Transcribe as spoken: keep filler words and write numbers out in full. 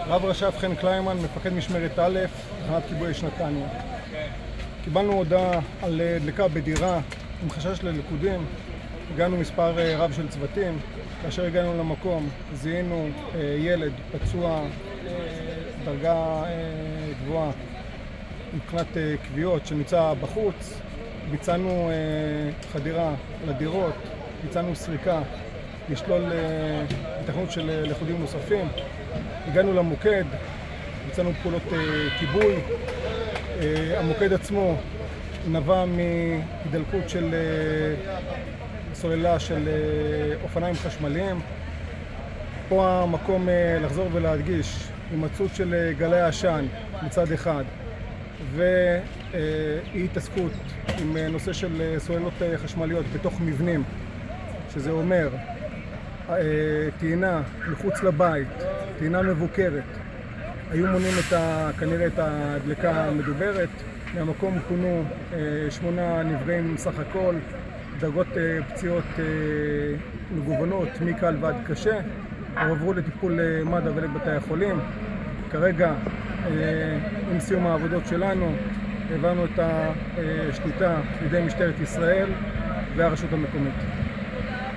רב רש"פ חן קליימן, מפקד משמרת א', תחנת כיבוי אש נתניה. קיבלנו הודעה על דלקה בדירה עם חשש ללכודים. הגענו מספר רב של צוותים. כאשר הגענו למקום, זיהינו ילד פצוע דרגה גבוהה מבחינת כוויות שנמצא בחוץ. ביצענו חדירה לדירות, ביצענו סריקה, לשלול התכנות של לכודים נוספים. הגענו למוקד, ביצענו פעולות כיבוי. המוקד עצמו נבע מהידלקות של סוללה של אופניים חשמליים. פה המקום לחזור ולהדגיש, הימצאות של גלי עשן מצד אחד ואי התעסקות עם נושא של סוללות חשמליות בתוך מבנים, שזה אומר טעינה מחוץ לבית, טעינה מבוקרת, היו מונים את ה, כנראה את הדלקה המדוברת. מהמקום פונו שמונה נפגעים סך הכל, דרגות פציעות מגוונות מקל ועד קשה, הועברו לטיפול מד"א ולבתי החולים. כרגע עם סיום העבודות שלנו העברנו את השליטה לידי משטרת ישראל והרשות המקומית.